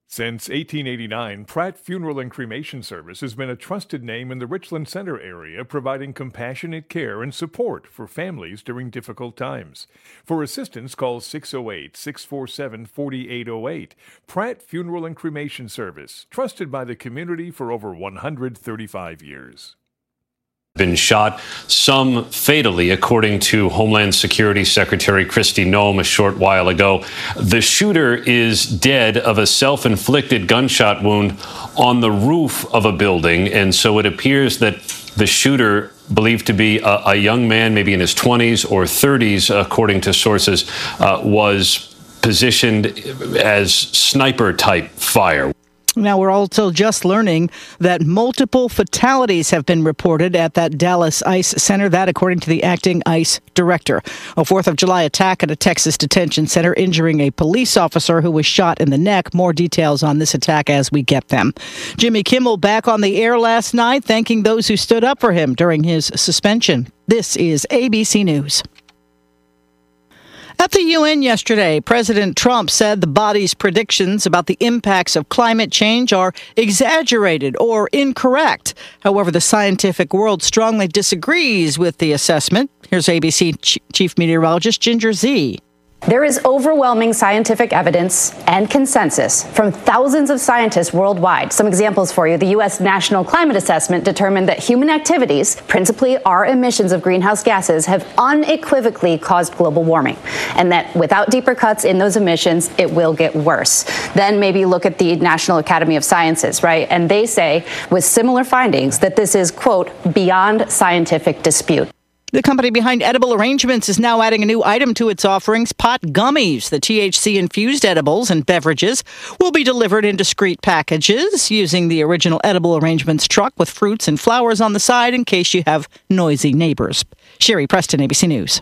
Since 1889, Pratt Funeral and Cremation Service has been a trusted name in the Richland Center area, providing compassionate care and support for families during difficult times. For assistance, call 608-647-4808. Pratt Funeral and Cremation Service, trusted by the community for over 135 years. Been shot, some fatally, according to Homeland Security Secretary Kristi Noem a short while ago. The shooter is dead of a self-inflicted gunshot wound on the roof of a building, and so it appears that the shooter, believed to be a young man, maybe in his 20s or 30s, according to sources, was positioned as sniper-type fire. Now, we're also just learning that multiple fatalities have been reported at that Dallas ICE center. That, according to the acting ICE director. A 4th of July attack at a Texas detention center, injuring a police officer who was shot in the neck. More details on this attack as we get them. Jimmy Kimmel back on the air last night, thanking those who stood up for him during his suspension. This is ABC News. At the UN yesterday, President Trump said the body's predictions about the impacts of climate change are exaggerated or incorrect. However, the scientific world strongly disagrees with the assessment. Here's ABC Chief Meteorologist Ginger Zee. There is overwhelming scientific evidence and consensus from thousands of scientists worldwide. Some examples for you. The U.S. National Climate Assessment determined that human activities, principally our emissions of greenhouse gases, have unequivocally caused global warming, and that without deeper cuts in those emissions, it will get worse. Then maybe look at the National Academy of Sciences, right? And they say, with similar findings, that this is, quote, beyond scientific dispute. The company behind Edible Arrangements is now adding a new item to its offerings, pot gummies. The THC-infused edibles and beverages will be delivered in discrete packages using the original Edible Arrangements truck with fruits and flowers on the side in case you have noisy neighbors. Sherry Preston, ABC News.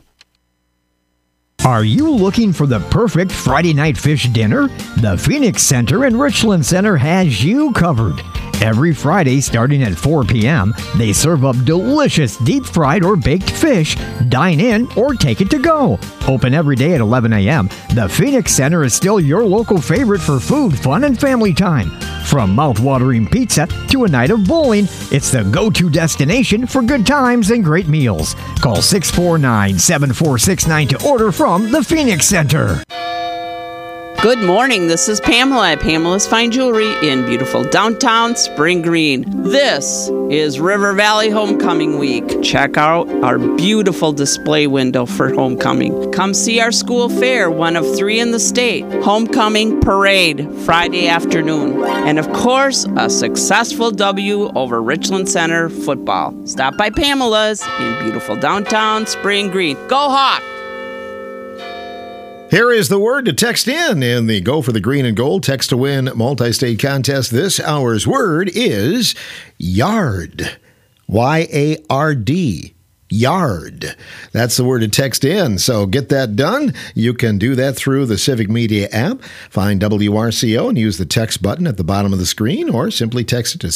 Are you looking for the perfect Friday night fish dinner? The Phoenix Center and Richland Center has you covered. Every Friday starting at 4 p.m., they serve up delicious deep-fried or baked fish. Dine in or take it to go. Open every day at 11 a.m., the Phoenix Center is still your local favorite for food, fun, and family time. From mouth-watering pizza to a night of bowling, it's the go-to destination for good times and great meals. Call 649-7469 to order from the Phoenix Center. Good morning, this is Pamela at Pamela's Fine Jewelry in beautiful downtown Spring Green. This is River Valley Homecoming Week. Check out our beautiful display window for homecoming. Come see our school fair, one of 3 in the state. Homecoming Parade, Friday afternoon. And of course, a successful W over Richland Center football. Stop by Pamela's in beautiful downtown Spring Green. Go Hawk! Here is the word to text in the Go for the Green and Gold Text to Win multi-state contest. This hour's word is yard. Y-A-R-D. Yard. That's the word to text in. So get that done. You can do that through the Civic Media app. Find WRCO and use the text button at the bottom of the screen, or simply text it to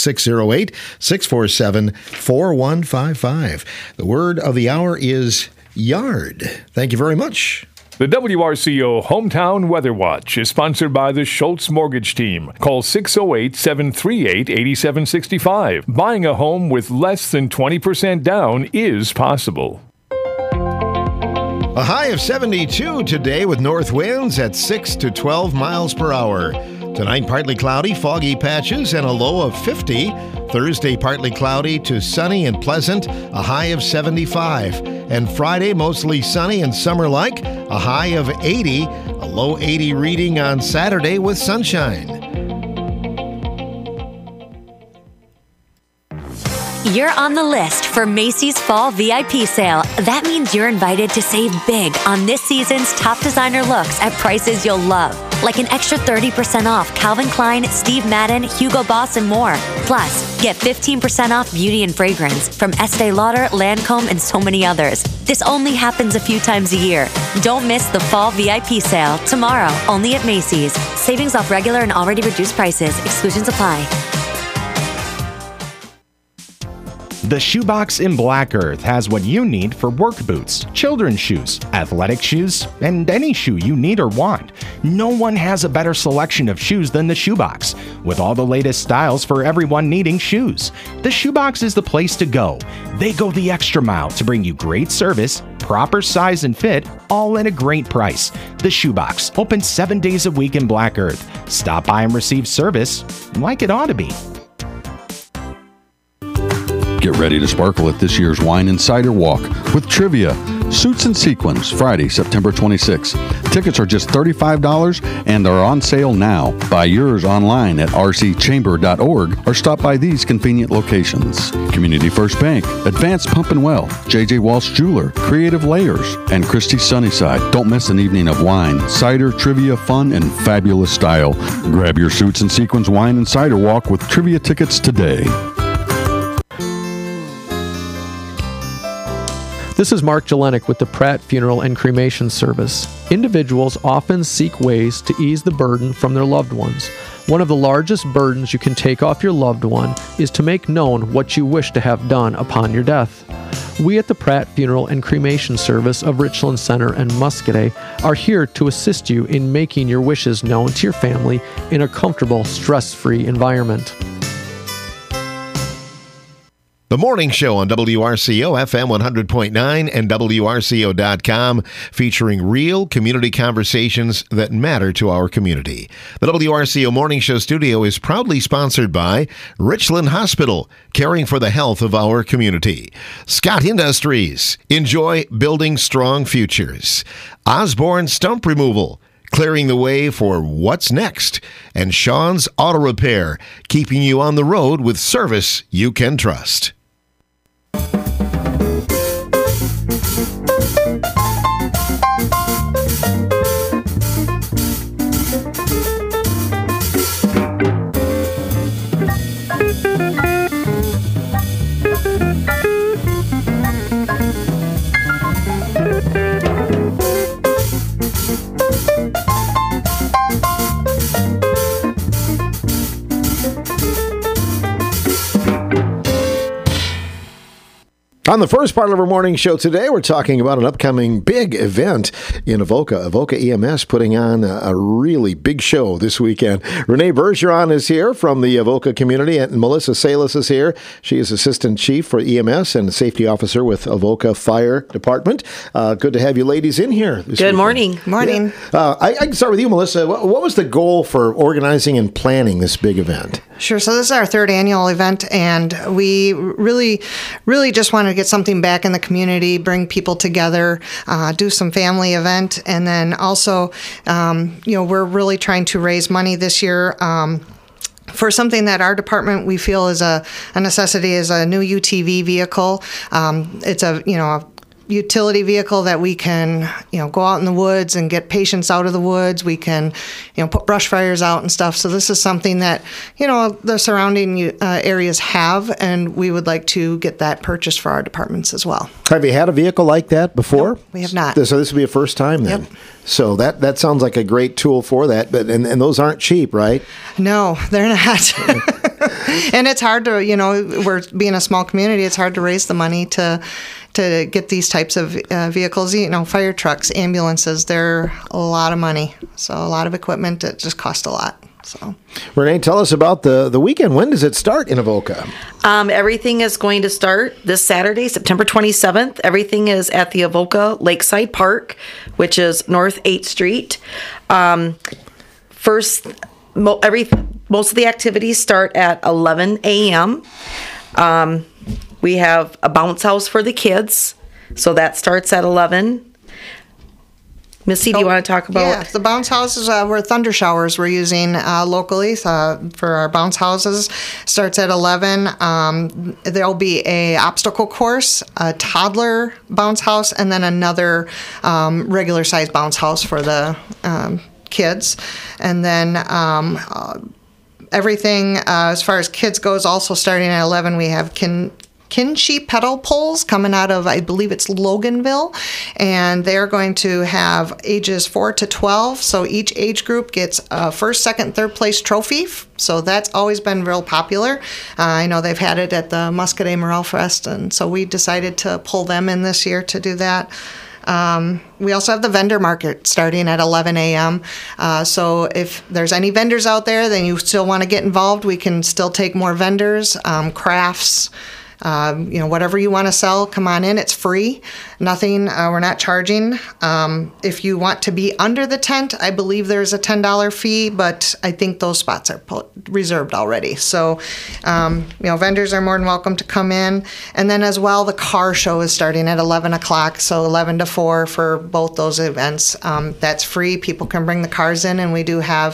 608-647-4155. The word of the hour is yard. Thank you very much. The WRCO Hometown Weather Watch is sponsored by the Schultz Mortgage Team. Call 608-738-8765. Buying a home with less than 20% down is possible. A high of 72 today with north winds at 6 to 12 miles per hour. Tonight, partly cloudy, foggy patches, and a low of 50. Thursday, partly cloudy to sunny and pleasant, a high of 75. And Friday, mostly sunny and summer-like, a high of 80, a low 80 reading on Saturday with sunshine. You're on the list for Macy's Fall VIP Sale. That means you're invited to save big on this season's top designer looks at prices you'll love. Like an extra 30% off Calvin Klein, Steve Madden, Hugo Boss, and more. Plus, get 15% off beauty and fragrance from Estee Lauder, Lancome, and so many others. This only happens a few times a year. Don't miss the Fall VIP Sale tomorrow, only at Macy's. Savings off regular and already reduced prices. Exclusions apply. The Shoebox in Black Earth has what you need for work boots, children's shoes, athletic shoes, and any shoe you need or want. No one has a better selection of shoes than the Shoebox, with all the latest styles for everyone needing shoes. The Shoebox is the place to go. They go the extra mile to bring you great service, proper size and fit, all at a great price. The Shoebox, open 7 days a week in Black Earth. Stop by and receive service like it ought to be. Get ready to sparkle at this year's Wine and Cider Walk with trivia, suits and sequins, Friday, September 26th. Tickets are just $35 and are on sale now. Buy yours online at rcchamber.org or stop by these convenient locations. Community First Bank, Advanced Pump and Well, J.J. Walsh Jeweler, Creative Layers, and Christie's Sunnyside. Don't miss an evening of wine, cider, trivia, fun, and fabulous style. Grab your suits and sequins Wine and Cider Walk with trivia tickets today. This is Mark Jelenic with the Pratt Funeral and Cremation Service. Individuals often seek ways to ease the burden from their loved ones. One of the largest burdens you can take off your loved one is to make known what you wish to have done upon your death. We at the Pratt Funeral and Cremation Service of Richland Center and Muscoda are here to assist you in making your wishes known to your family in a comfortable, stress-free environment. The Morning Show on WRCO FM 100.9 and WRCO.com, featuring real community conversations that matter to our community. The WRCO Morning Show studio is proudly sponsored by Richland Hospital, caring for the health of our community. Scott Industries, enjoy building strong futures. Osborne Stump Removal, clearing the way for what's next. And Sean's Auto Repair, keeping you on the road with service you can trust. On the first part of our morning show today, we're talking about an upcoming big event in Avoca. Avoca EMS putting on a really big show this weekend. Renee Bergeron is here from the Avoca community, and Melissa Salas is here. She is Assistant Chief for EMS and Safety Officer with Avoca Fire Department. Good to have you ladies in here this Good weekend. morning. Yeah. I can start with you, Melissa. What was the goal for organizing and planning this big event? Sure. So this is our third annual event, and we really just want to get something back in the community, bring people together, do some family event, and then also, we're really trying to raise money this year. For something that our department we feel is a necessity is a new UTV vehicle. It's a utility vehicle that we can, go out in the woods and get patients out of the woods. We can, put brush fires out and stuff. So this is something that, the surrounding areas have, and we would like to get that purchased for our departments as well. Have you had a vehicle like that before? Nope, we have not. So this would be a first time then? Yep. So that sounds like a great tool for that, but and those aren't cheap, right? No, they're not. And it's hard to, we're being a small community, it's hard to raise the money to get these types of vehicles. Fire trucks, ambulances, they're a lot of money. So a lot of equipment, it just costs a lot. So, Renee, tell us about the weekend. When does it start in Avoca? Everything is going to start this Saturday, September 27th. Everything is at the Avoca Lakeside Park, which is North 8th Street. Most of the activities start at 11 a.m. We have a bounce house for the kids, so that starts at 11. Missy, do you want to talk about? Yeah, the bounce houses were thunder showers we're using locally for our bounce houses. Starts at 11. There'll be a obstacle course, a toddler bounce house, and then another regular size bounce house for the kids. And then everything as far as kids goes, also starting at 11, we have Kinchi pedal poles coming out of, I believe it's Loganville, and they're going to have ages 4 to 12. So each age group gets a first, second, third place trophy. So that's always been real popular. I know they've had it at the Muscadet Morel Fest, and so we decided to pull them in this year to do that. We also have the vendor market starting at 11 a.m. So if there's any vendors out there, then you still want to get involved, we can still take more vendors, crafts, whatever you want to sell, come on in. It's free. Nothing, we're not charging. If you want to be under the tent, I believe there's a $10 fee, but I think those spots are reserved already. So, vendors are more than welcome to come in. And then as well, the car show is starting at 11 o'clock, so 11 to 4 for both those events. That's free. People can bring the cars in, and we do have,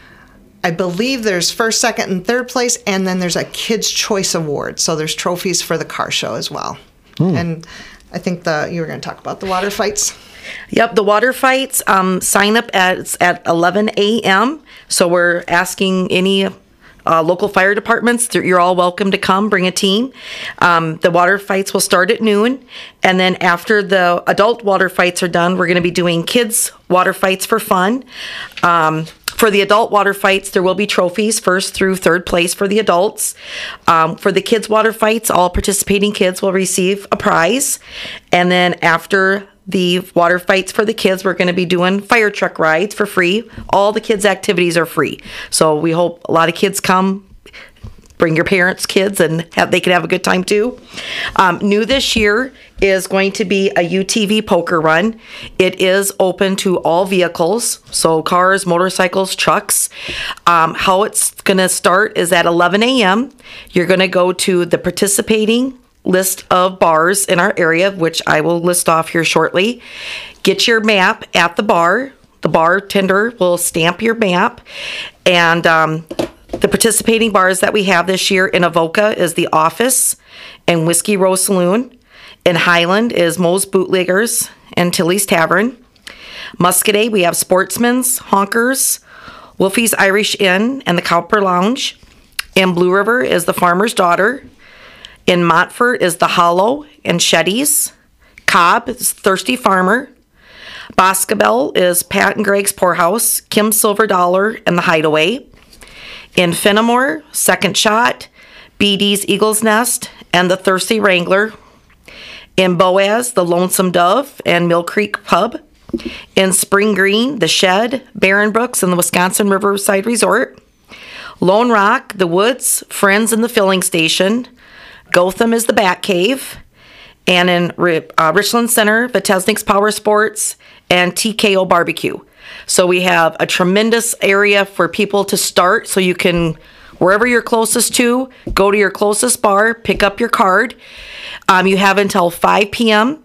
I believe there's first, second, and third place, and then there's a Kids' Choice Award. So there's trophies for the car show as well. And I think you were going to talk about the water fights. Yep, the water fights, sign up at 11 a.m. So we're asking any local fire departments, you're all welcome to come, bring a team. The water fights will start at noon. And then after the adult water fights are done, we're going to be doing kids' water fights for fun. For the adult water fights, there will be trophies, first through third place for the adults. For the kids' water fights, all participating kids will receive a prize. And then after the water fights for the kids, we're going to be doing fire truck rides for free. All the kids' activities are free. So we hope a lot of kids come. Bring your parents' kids, and they can have a good time too. New this year is going to be a UTV poker run. It is open to all vehicles, so cars, motorcycles, trucks. How it's going to start is at 11 a.m. You're going to go to the participating list of bars in our area, which I will list off here shortly. Get your map at the bar. The bartender will stamp your map, and the participating bars that we have this year in Avoca is The Office and Whiskey Row Saloon. In Highland is Moe's Bootleggers and Tilly's Tavern. Muscadet, we have Sportsman's, Honkers, Wolfie's Irish Inn, and the Cowper Lounge. In Blue River is The Farmer's Daughter. In Montfort is The Hollow and Shetty's. Cobb is Thirsty Farmer. Boscobel is Pat and Greg's Poorhouse, Kim's Silver Dollar, and The Hideaway. In Fenimore, Second Shot, BD's Eagle's Nest, and the Thirsty Wrangler. In Boaz, the Lonesome Dove and Mill Creek Pub. In Spring Green, the Shed, Barron Brooks, and the Wisconsin Riverside Resort. Lone Rock, the Woods, Friends, and the Filling Station. Gotham is the Bat Cave. And in Richland Center, Vitesnik's Power Sports, and TKO Barbecue. So we have a tremendous area for people to start, so you can, wherever you're closest to, go to your closest bar, pick up your card. You have until 5 p.m.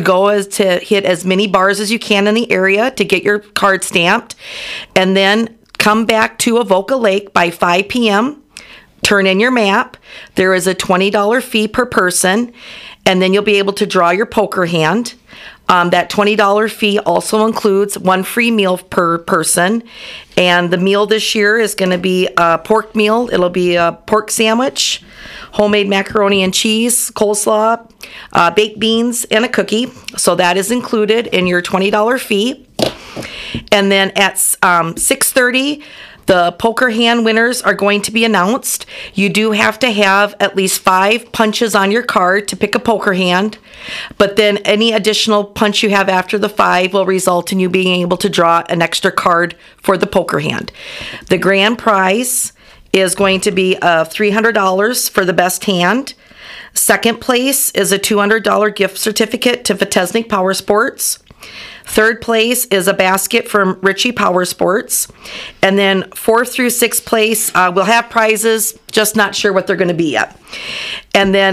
to hit as many bars as you can in the area to get your card stamped, and then come back to Avoca Lake by 5 p.m. Turn in your map. There is a $20 fee per person, and then you'll be able to draw your poker hand. That $20 fee also includes one free meal per person. And the meal this year is going to be a pork meal. It'll be a pork sandwich, homemade macaroni and cheese, coleslaw, baked beans, and a cookie. So that is included in your $20 fee. And then at 6:30, the poker hand winners are going to be announced. You do have to have at least 5 punches on your card to pick a poker hand, but then any additional punch you have after the 5 will result in you being able to draw an extra card for the poker hand. The grand prize is going to be $300 for the best hand. Second place is a $200 gift certificate to Vitesnik Power Sports. Third place is a basket from Ritchie Power Sports. And then 4th through 6th place, we'll have prizes, just not sure what they're going to be yet. And then,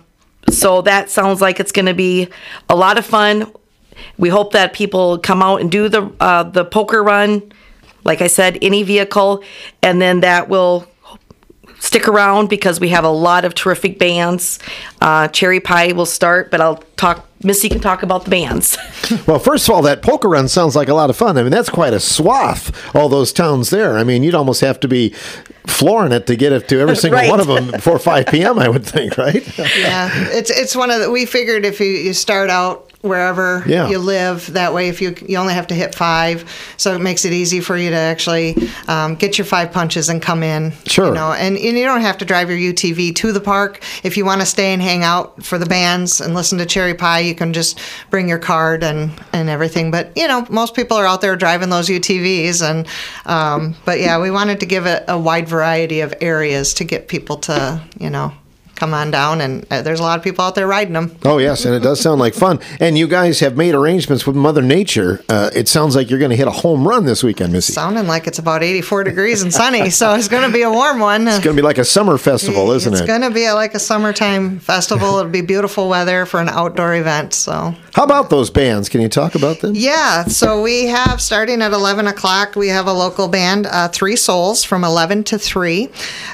so that sounds like it's going to be a lot of fun. We hope that people come out and do the poker run. Like I said, any vehicle. And then that will stick around because we have a lot of terrific bands. Cherry Pie will start, but I'll talk Missy can talk about the bands. Well, first of all, that polka run sounds like a lot of fun. I mean, that's quite a swath, all those towns there. I mean, you'd almost have to be flooring it to get it to every single Right. one of them before 5 p.m., I would think, right? Yeah, it's one of the, we figured if you start out wherever Yeah. you live, that way if you only have to hit 5, so it makes it easy for you to actually get your 5 punches and come in. Sure. You know, and you don't have to drive your UTV to the park. If you want to stay and hang out for the bands and listen to Cherry Pie, you can just bring your card and everything. But, you know, most people are out there driving those UTVs. And but, yeah, we wanted to give it a wide variety of areas to get people to, you know, come on down, and there's a lot of people out there riding them. Oh, yes, and it does sound like fun. And you guys have made arrangements with Mother Nature. It sounds like you're going to hit a home run this weekend, Missy. Sounding like it's about 84 degrees and sunny, so it's going to be a warm one. It's going to be like a summer festival, isn't It's it? going to be like a summertime festival. It'll be beautiful weather for an outdoor event. So, How about those bands? Can you talk about them? yeah, so we have, starting at 11 o'clock, we have a local band, Three Souls, from 11 to 3.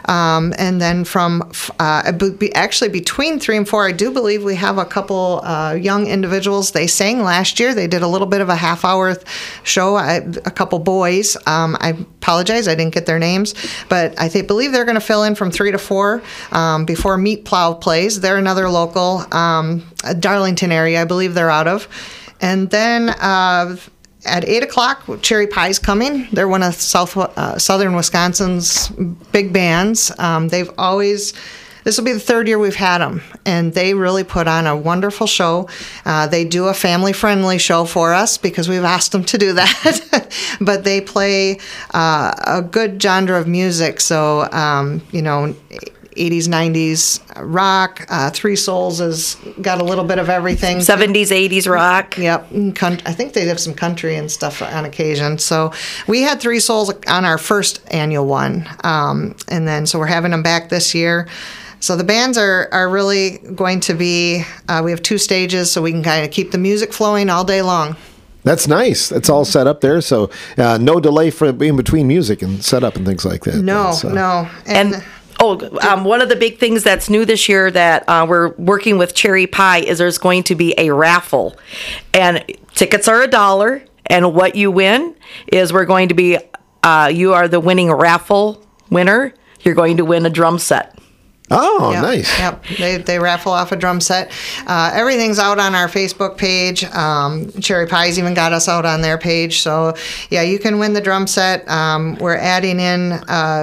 And then from, actually between 3 and 4, I do believe we have a couple young individuals. They sang last year. They did a little bit of a half-hour show, a couple boys. I apologize, I didn't get their names. But I believe they're going to fill in from 3 to 4 before Meat Plow plays. They're another local, Darlington area, I believe they're out of. And then at 8 o'clock, Cherry Pie's coming. They're one of southern Wisconsin's big bands. They've always... This will be the 3rd year we've had them, and they really put on a wonderful show. They do a family-friendly show for us because we've asked them to do that. But they play a good genre of music, so, you know, 80s, 90s rock. Three Souls has got a little bit of everything. 70s, 80s rock. Yep. I think they have some country and stuff on occasion. So we had Three Souls on our first annual one. And then, so we're having them back this year. So the bands are really going to be, we have 2 stages, so we can kind of keep the music flowing all day long. That's nice. That's all set up there, so no delay for in between music and setup and things like that. No. And one of the big things that's new this year that we're working with Cherry Pie is there's going to be a raffle. And tickets are $1, and what you win is we're going to be, you are the winning raffle winner. You're going to win a drum set. Oh, Yep, nice. Yep. They raffle off a drum set. Everything's out on our Facebook page. Cherry Pie's even got us out on their page. So, yeah, you can win the drum set. We're adding in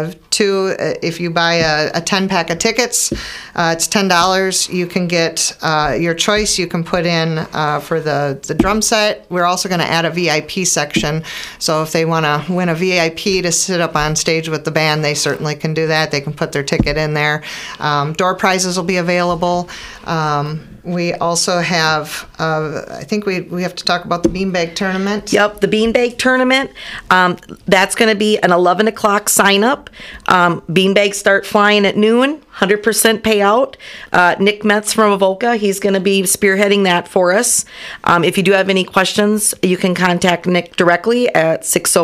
if you buy a 10-pack of tickets, it's $10. You can get your choice. You can put in for the drum set. We're also going to add a VIP section. So if they want to win a VIP to sit up on stage with the band, they certainly can do that. They can put their ticket in there. Door prizes will be available. We also have, I think we have to talk about the Beanbag Tournament. Yep, the Beanbag Tournament. That's going to be an 11 o'clock sign up. Beanbags start flying at noon, 100% payout. Nick Metz from Avoca, he's going to be spearheading that for us. If you do have any questions, you can contact Nick directly at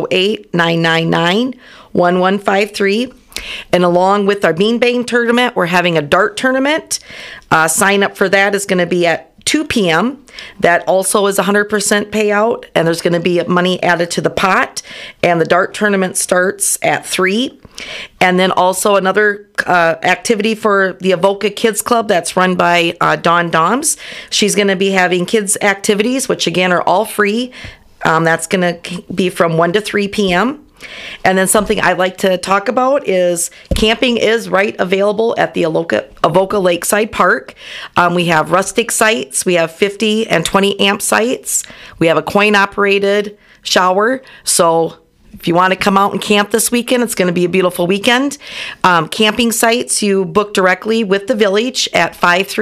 608-999-1153. And along with our Beanbag Tournament, we're having a dart tournament. Sign up for that is going to be at 2 p.m. That also is 100% payout, and there's going to be money added to the pot. And the dart tournament starts at 3. And then also another activity for the Avoca Kids Club that's run by Dawn Doms. She's going to be having kids activities, which again are all free. That's going to be from 1 to 3 p.m. And then something I'd like to talk about is camping is available at the Avoca Lakeside Park. We have rustic sites. We have 50 and 20 amp sites. We have a coin-operated shower. So if you want to come out and camp this weekend, it's going to be a beautiful weekend. Camping sites, you book directly with the village at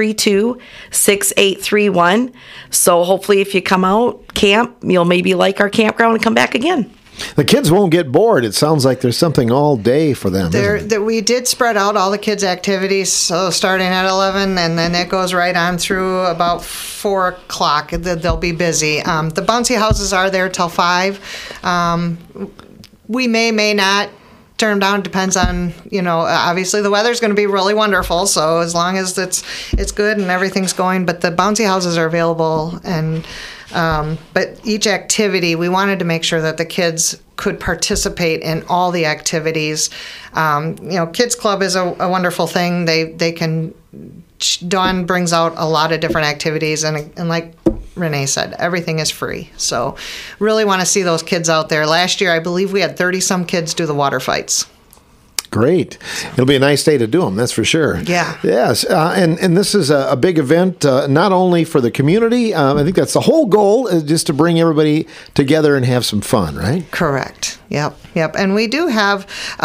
532-6831. So hopefully if you come out, camp, you'll maybe like our campground and come back again. The kids won't get bored. It sounds like there's something all day for them. We did spread out all the kids' activities, so starting at 11, and then it goes right on through about 4 o'clock. They'll be busy. The bouncy houses are there till 5. We may not turn them down. It depends on, obviously the weather's going to be really wonderful. So as long as it's good and everything's going, but the bouncy houses are available. And but each activity, we wanted to make sure that the kids could participate in all the activities. Kids Club is a wonderful thing. They can. Dawn brings out a lot of different activities, and like Renee said, everything is free. So really want to see those kids out there. Last year, I believe we had 30-some kids do the water fights. Great. It'll be a nice day to do them, that's for sure. Yeah. Yes, and this is a big event, not only for the community. I think that's the whole goal, is just to bring everybody together and have some fun, right? Correct. Yep. And we do have,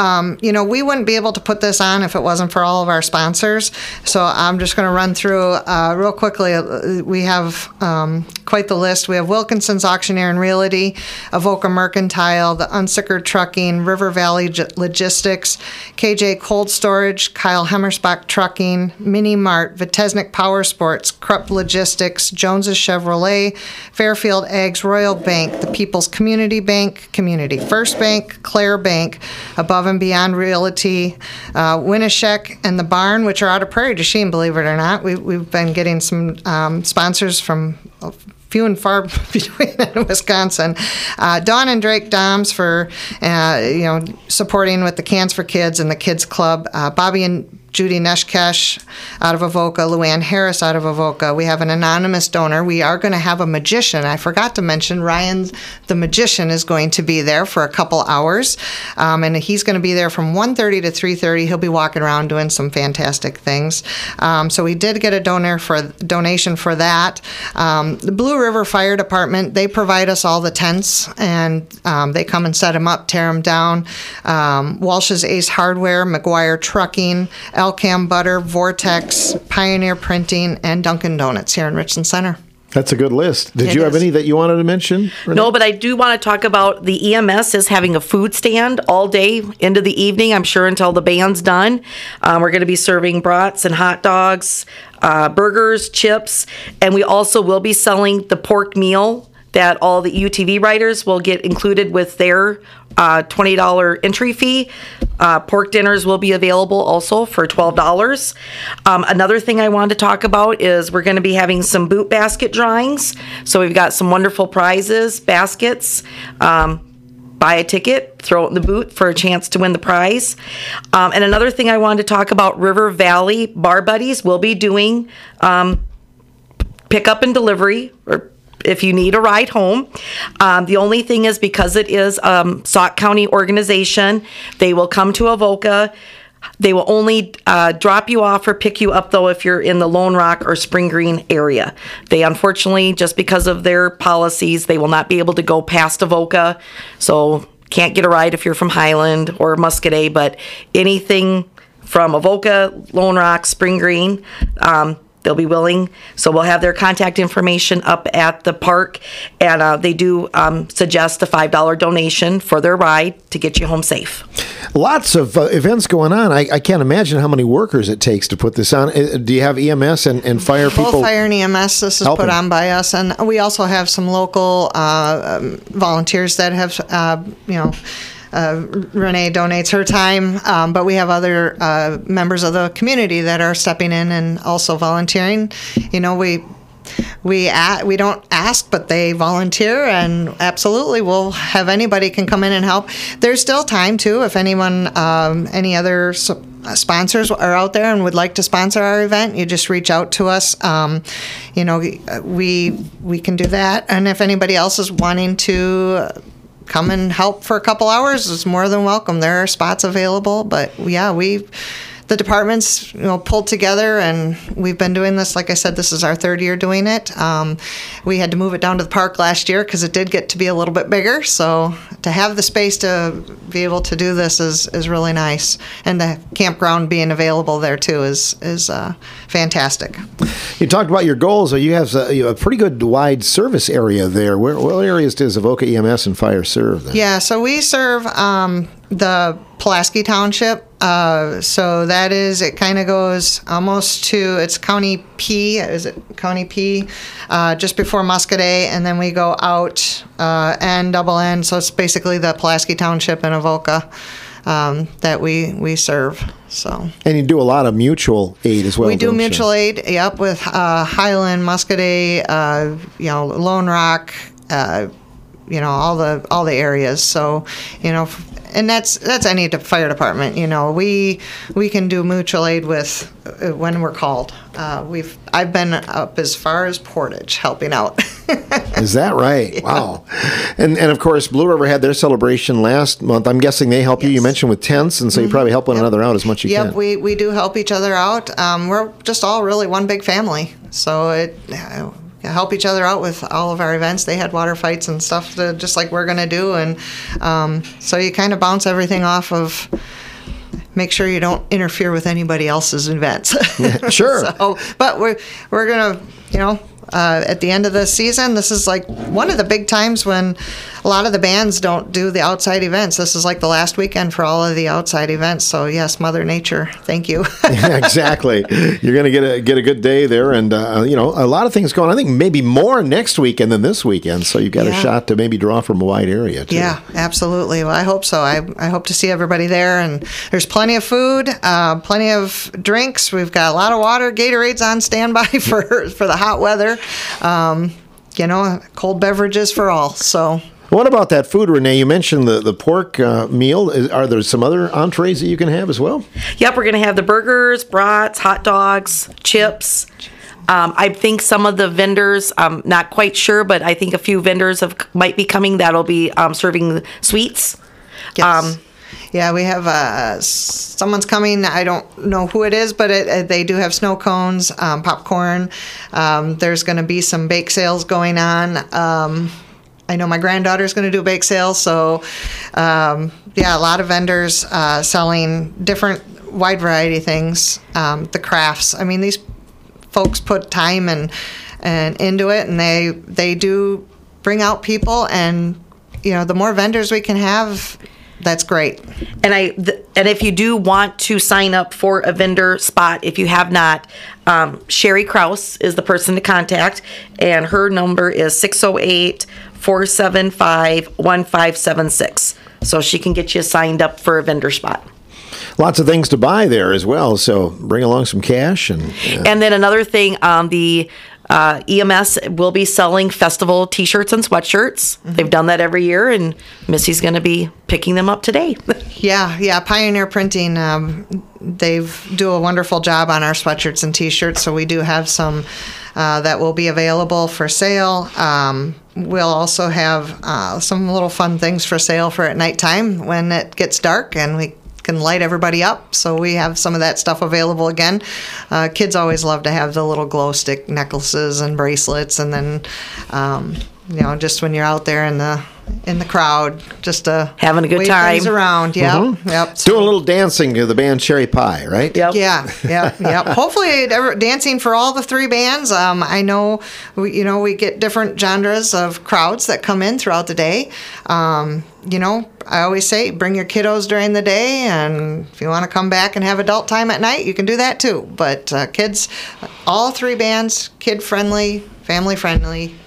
we wouldn't be able to put this on if it wasn't for all of our sponsors. So I'm just going to run through real quickly. We have quite the list. We have Wilkinson's Auctioneer and Realty, Avoca Mercantile, the Unsicker Trucking, River Valley Logistics, KJ Cold Storage, Kyle Hemmersbach Trucking, Mini Mart, Vitesnik Power Sports, Krupp Logistics, Jones's Chevrolet, Fairfield Eggs, Royal Bank, the People's Community Bank, Community First Bank, Clare Bank, Above and Beyond Realty, Winishek, and The Barn, which are out of Prairie du Chien, believe it or not. We've been getting some sponsors from few and far between in Wisconsin. Dawn and Drake Doms for supporting with the Cans for Kids and the Kids Club. Bobby and Judy Neshkesh out of Avoca, Luann Harris out of Avoca. We have an anonymous donor. We are going to have a magician. I forgot to mention Ryan the magician is going to be there for a couple hours, and he's going to be there from 1:30 to 3:30. He'll be walking around doing some fantastic things. So we did get a donation for that. The Blue River Fire Department, they provide us all the tents, and they come and set them up, tear them down. Walsh's Ace Hardware, McGuire Trucking, Elcam Butter, Vortex, Pioneer Printing, and Dunkin' Donuts here in Richland Center. That's a good list. Did you have any that you wanted to mention, Renee? No, but I do want to talk about the EMS is having a food stand all day into the evening, I'm sure, until the band's done. We're going to be serving brats and hot dogs, burgers, chips, and we also will be selling the pork meal that all the UTV riders will get included with their $20 entry fee. Pork dinners will be available also for $12. Another thing I wanted to talk about is we're going to be having some boot basket drawings. So we've got some wonderful prizes, baskets. Buy a ticket, throw it in the boot for a chance to win the prize. And another thing I wanted to talk about, River Valley Bar Buddies will be doing pickup and delivery, or if you need a ride home. The only thing is, because it is Sauk County organization, they will come to Avoca. They will only drop you off or pick you up, though, if you're in the Lone Rock or Spring Green area. They, unfortunately, just because of their policies, they will not be able to go past Avoca. So can't get a ride if you're from Highland or Muscadet, but anything from Avoca, Lone Rock, Spring Green, they'll be willing. So we'll have their contact information up at the park, and they do suggest a $5 donation for their ride to get you home safe. Lots of events going on. I can't imagine how many workers it takes to put this on. Do you have EMS and fire people? Both fire and EMS. This is put on by us, and we also have some local volunteers that have, Renee donates her time, but we have other members of the community that are stepping in and also volunteering. We don't ask, but they volunteer, and absolutely we'll have anybody can come in and help. There's still time too if anyone, any other sponsors are out there and would like to sponsor our event. You just reach out to us. We can do that, and if anybody else is wanting to come and help for a couple hours, is more than welcome. There are spots available, but yeah, the departments pulled together, and we've been doing this. Like I said, this is our third year doing it. We had to move it down to the park last year because it did get to be a little bit bigger. So to have the space to be able to do this is really nice, and the campground being available there too is fantastic. You talked about your goals. You have a pretty good wide service area there. What areas does Avoca EMS and Fire serve then? Yeah, so we serve the Pulaski Township. So that is, it kind of goes almost to, it's County P, is it County P? Just before Muscadet, and then we go out N, double N, so it's basically the Pulaski Township and Avoca. that we serve. So. And you do a lot of mutual aid as well. We do mutual aid, yep, with Highland, Muscoda, Lone Rock, all the areas. So, and that's any fire department. We can do mutual aid with when we're called. I've been up as far as Portage helping out. Is that right? Yeah. Wow. And of course, Blue River had their celebration last month. I'm guessing they help you. You mentioned with tents, and so you probably help one another out as much as you can. Yep, we do help each other out. We're just all really one big family. So help each other out with all of our events. They had water fights and stuff just like we're going to do. And so you kind of bounce everything off of, make sure you don't interfere with anybody else's events. Yeah, sure. But we're going to, at the end of the season, this is like one of the big times when a lot of the bands don't do the outside events. This is like the last weekend for all of the outside events. So yes, Mother Nature, thank you. Yeah, exactly. You're going to get a good day there, and a lot of things going on. I think maybe more next weekend than this weekend. So you've got a shot to maybe draw from a wide area too. Yeah, absolutely. Well, I hope so. I hope to see everybody there, and there's plenty of food, plenty of drinks. We've got a lot of water. Gatorade's on standby for the hot weather. Cold beverages for all. So. What about that food, Renee? You mentioned the pork meal. Are there some other entrees that you can have as well? Yep, we're going to have the burgers, brats, hot dogs, chips. I think some of the vendors, I'm not quite sure, but I think a few vendors might be coming that'll be serving sweets. Yes. Yeah, we have someone's coming. I don't know who it is, but they do have snow cones, popcorn. There's going to be some bake sales going on. I know my granddaughter's going to do a bake sale, so a lot of vendors selling different wide variety things, the crafts. I mean, these folks put time and into it, and they do bring out people, and the more vendors we can have, that's great. And if you do want to sign up for a vendor spot, if you have not, Sherry Kraus is the person to contact, and her number is 608-475-1576. So she can get you signed up for a vendor spot. Lots of things to buy there as well, so bring along some cash. And then another thing, the EMS will be selling festival T-shirts and sweatshirts. Mm-hmm. They've done that every year, and Missy's going to be picking them up today. Yeah. Pioneer Printing, they do a wonderful job on our sweatshirts and T-shirts, so we do have some that will be available for sale. We'll also have some little fun things for sale for at nighttime when it gets dark and we can light everybody up. So we have some of that stuff available again. Kids always love to have the little glow stick necklaces and bracelets, and then just when you're out there in the crowd, just having a good wave time things around. Yeah, mm-hmm. Yep. Doing a little dancing to the band Cherry Pie, right? Yep. Yeah. Hopefully, dancing for all the three bands. I know we get different genres of crowds that come in throughout the day. I always say, bring your kiddos during the day, and if you want to come back and have adult time at night, you can do that too. But kids, all three bands, kid-friendly, family-friendly.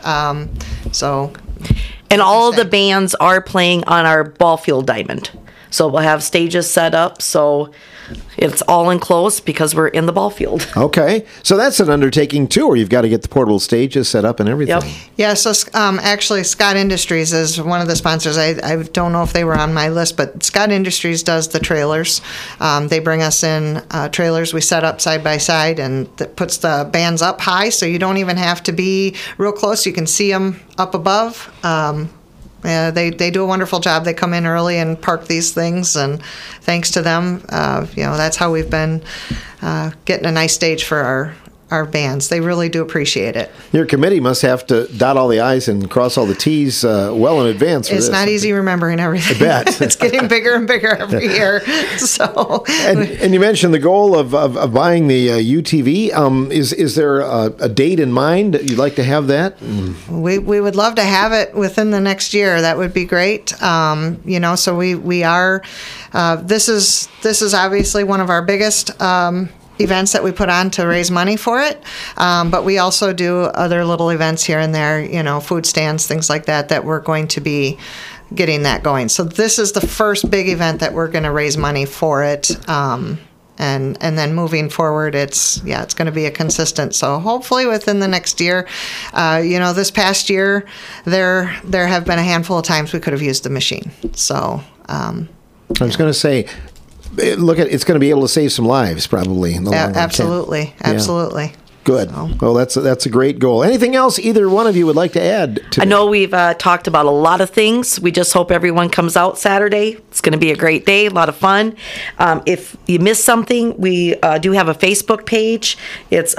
And all of the bands are playing on our ball field diamond. So we'll have stages set up, so it's all enclosed because we're in the ball field. Okay. So that's an undertaking, too, where you've got to get the portable stages set up and everything. Yep. Yeah, so actually Scott Industries is one of the sponsors. I don't know if they were on my list, but Scott Industries does the trailers. They bring us in trailers we set up side by side, and that puts the bands up high, so you don't even have to be real close. You can see them up above. They do a wonderful job. They come in early and park these things, and thanks to them, that's how we've been getting a nice stage for our bands. They really do appreciate it. Your committee must have to dot all the I's and cross all the T's well in advance. It's not easy remembering everything. I bet. It's getting bigger and bigger every year. So, and you mentioned the goal of buying the UTV. Is there a date in mind that you'd like to have that? We would love to have it within the next year. That would be great. So we are. This is obviously one of our biggest events that we put on to raise money for it, but we also do other little events here and there, food stands, things like that we're going to be getting that going. So this is the first big event that we're going to raise money for it. And then moving forward, it's going to be a consistent. So hopefully within the next year, this past year, there have been a handful of times we could have used the machine. So I was going to say, it's going to be able to save some lives probably in the long run. Absolutely. Good. Well, that's a great goal. Anything else either one of you would like to add today? I know we've talked about a lot of things. We just hope everyone comes out Saturday. It's going to be a great day, a lot of fun. If you missed something, we do have a Facebook page. It's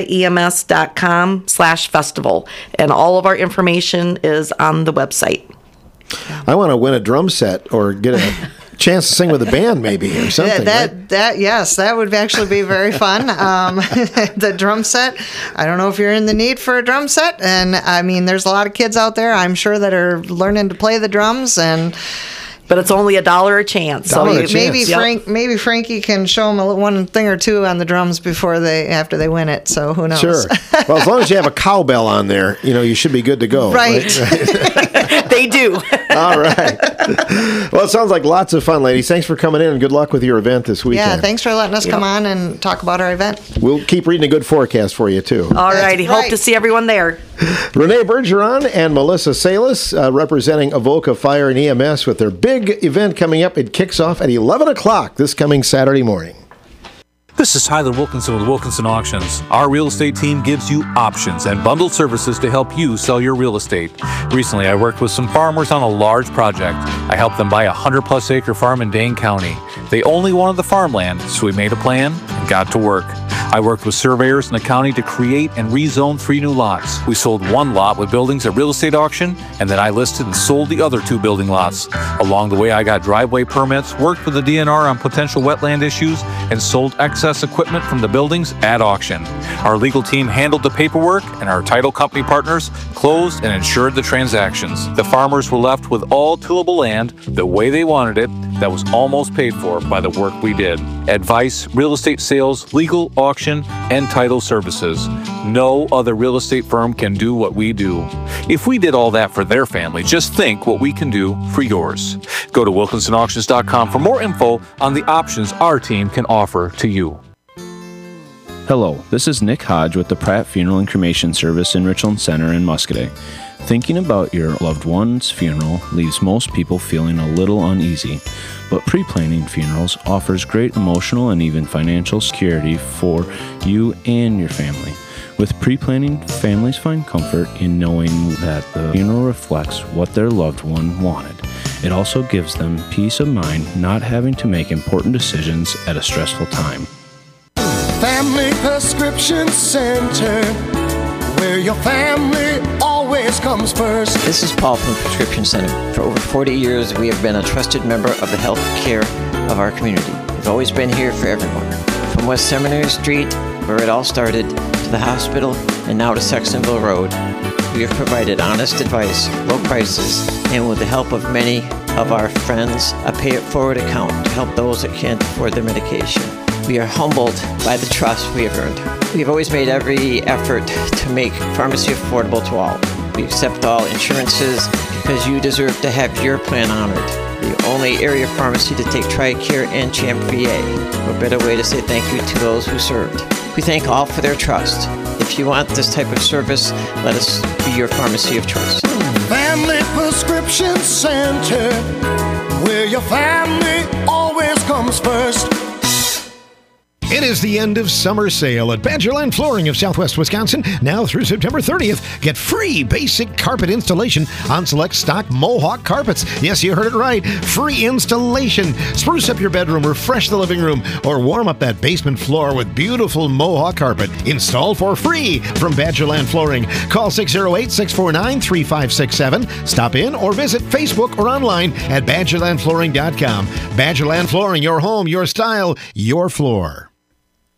avocaems.com/festival. And all of our information is on the website. I want to win a drum set or get a chance to sing with a band maybe or something. That would actually be very fun. The drum set, I don't know if you're in the need for a drum set, and I mean there's a lot of kids out there I'm sure that are learning to play the drums, but it's only $1 a chance. Maybe Frankie can show them one thing or two on the drums after they win it. So who knows? Sure. Well, as long as you have a cowbell on there, you should be good to go. Right. They do. All right. Well, it sounds like lots of fun, ladies. Thanks for coming in, and good luck with your event this weekend. Yeah, thanks for letting us come on and talk about our event. We'll keep reading a good forecast for you, too. All righty. Hope to see everyone there. Renee Bergeron and Melissa Salas representing Avoca Fire and EMS with their big event coming up. It kicks off at 11 o'clock this coming Saturday morning. This is Tyler Wilkinson with Wilkinson Auctions. Our real estate team gives you options and bundled services to help you sell your real estate. Recently, I worked with some farmers on a large project. I helped them buy a 100-plus acre farm in Dane County. They only wanted the farmland, so we made a plan and got to work. I worked with surveyors in the county to create and rezone 3 new lots. We sold 1 lot with buildings at real estate auction, and then I listed and sold the other 2 building lots. Along the way, I got driveway permits, worked with the DNR on potential wetland issues, and sold excess equipment from the buildings at auction. Our legal team handled the paperwork, and our title company partners closed and insured the transactions. The farmers were left with all tillable land the way they wanted it that was almost paid for by the work we did. Advice, real estate sales, legal, auction, and title services. No other real estate firm can do what we do. If we did all that for their family, just think what we can do for yours. Go to wilkinsonauctions.com for more info on the options our team can offer to you. Hello, this is Nick Hodge with the Pratt Funeral and Cremation Service in Richland Center in Muscoda. Thinking about your loved one's funeral leaves most people feeling a little uneasy, but pre-planning funerals offers great emotional and even financial security for you and your family. With pre-planning, families find comfort in knowing that the funeral reflects what their loved one wanted. It also gives them peace of mind not having to make important decisions at a stressful time. Family Prescription Center, where your family always comes first. This is Paul from the Prescription Center. For over 40 years, we have been a trusted member of the health care of our community. We've always been here for everyone. From West Seminary Street, where it all started, to the hospital, and now to Sextonville Road, we have provided honest advice, low prices, and with the help of many of our friends, a pay-it-forward account to help those that can't afford their medication. We are humbled by the trust we have earned. We have always made every effort to make pharmacy affordable to all. We accept all insurances because you deserve to have your plan honored. The only area pharmacy to take TRICARE and CHAMP VA. What better way to say thank you to those who served. We thank all for their trust. If you want this type of service, let us be your pharmacy of choice. Family Prescription Center, where your family always comes first. It is the end of summer sale at Badgerland Flooring of Southwest Wisconsin. Now through September 30th, get free basic carpet installation on select stock Mohawk carpets. Yes, you heard it right. Free installation. Spruce up your bedroom, refresh the living room, or warm up that basement floor with beautiful Mohawk carpet. Installed for free from Badgerland Flooring. Call 608-649-3567. Stop in or visit Facebook or online at badgerlandflooring.com. Badgerland Flooring, your home, your style, your floor.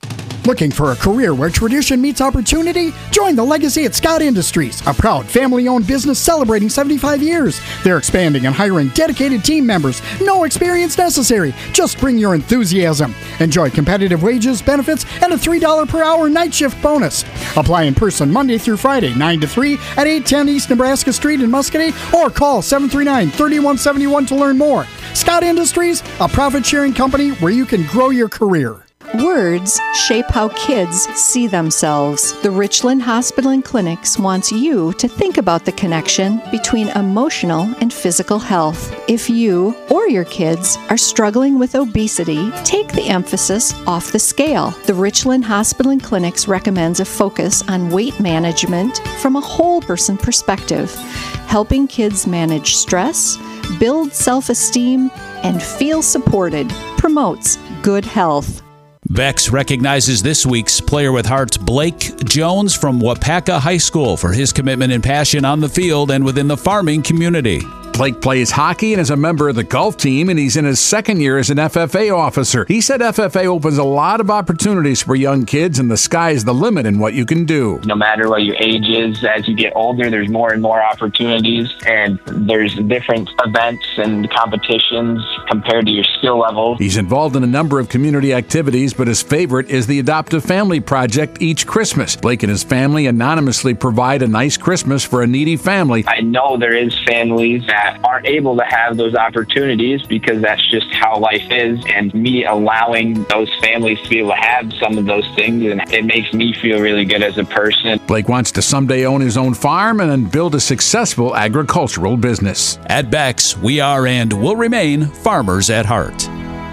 Looking for a career where tradition meets opportunity? Join the legacy at Scott Industries, a proud family-owned business celebrating 75 years. They're expanding and hiring dedicated team members. No experience necessary. Just bring your enthusiasm. Enjoy competitive wages, benefits, and a $3 per hour night shift bonus. Apply in person Monday through Friday, 9 to 3 at 810 East Nebraska Street in Muscatine, or call 739-3171 to learn more. Scott Industries, a profit-sharing company where you can grow your career. Words shape how kids see themselves. The Richland Hospital and Clinics wants you to think about the connection between emotional and physical health. If you or your kids are struggling with obesity, take the emphasis off the scale. The Richland Hospital and Clinics recommends a focus on weight management from a whole person perspective, helping kids manage stress, build self-esteem, and feel supported. Promotes good health. Bex recognizes this week's Player with Heart, Blake Jones from Wapaka High School, for his commitment and passion on the field and within the farming community. Blake plays hockey and is a member of the golf team, and he's in his second year as an FFA officer. He said FFA opens a lot of opportunities for young kids, and the sky is the limit in what you can do. No matter what your age is, as you get older, there's more and more opportunities, and there's different events and competitions compared to your skill level. He's involved in a number of community activities, but his favorite is the Adoptive Family Project each Christmas. Blake and his family anonymously provide a nice Christmas for a needy family. I know there is families that aren't able to have those opportunities because that's just how life is, and me allowing those families to be able to have some of those things, and it makes me feel really good as a person. Blake wants to someday own his own farm and build a successful agricultural business. At Bex, we are and will remain farmers at heart.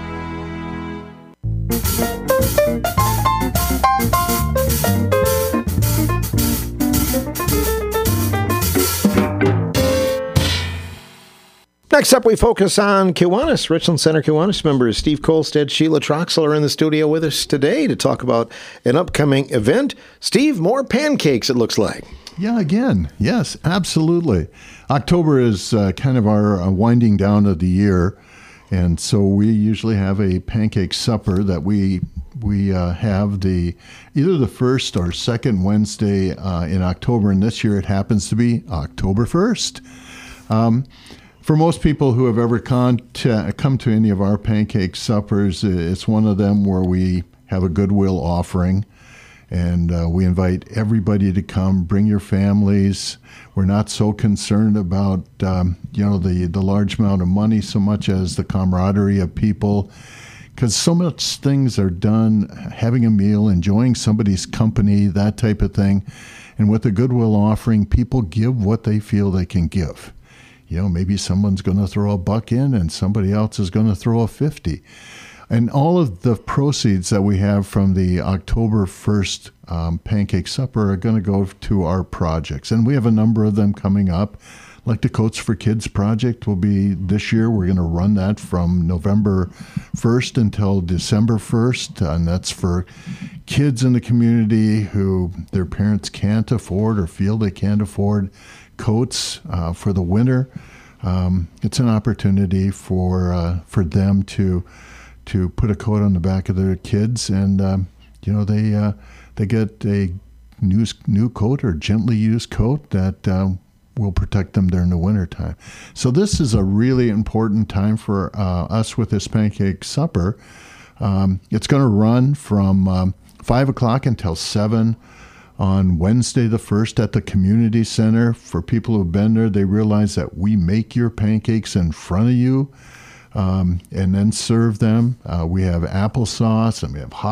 Next up, we focus on Kiwanis. Richland Center Kiwanis members Steve Kolstad, Sheila Troxel are in the studio with us today to talk about an upcoming event. Steve, more pancakes, it looks like. Yeah, again. Yes, absolutely. October is kind of our winding down of the year, and so we usually have a pancake supper that we have either the first or second Wednesday in October, and this year it happens to be October 1st. For most people who have ever come to any of our pancake suppers, it's one of them where we have a goodwill offering, and we invite everybody to come. Bring your families. We're not so concerned about the large amount of money so much as the camaraderie of people, because so much things are done having a meal, enjoying somebody's company, that type of thing. And with the goodwill offering, people give what they feel they can give. Maybe someone's going to throw $1 in and somebody else is going to throw a 50. And all of the proceeds that we have from the October 1st pancake supper are going to go to our projects. And we have a number of them coming up. Like the Coats for Kids project will be this year. We're going to run that from November 1st until December 1st. And that's for kids in the community who their parents can't afford or feel they can't afford coats for the winter. It's an opportunity for them to put a coat on the back of their kids, and they get a new coat or gently used coat that will protect them during the winter time. So this is a really important time for us with this pancake supper. It's going to run from 5 o'clock until 7 on Wednesday the 1st at the community center. For people who've been there, they realize that we make your pancakes in front of you and then serve them. We have applesauce, and we have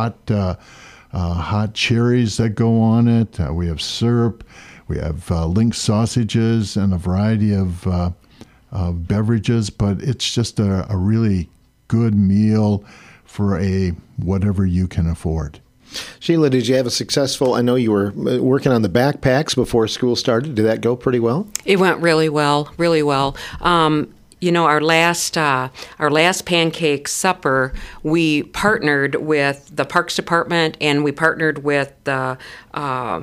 hot cherries that go on it. We have syrup. We have link sausages and a variety of beverages, but it's just a really good meal for whatever you can afford. Sheila, did you have a successful, I know you were working on the backpacks before school started. Did that go pretty well? It went really well, really well. Our last pancake supper, we partnered with the Parks Department, and we partnered with the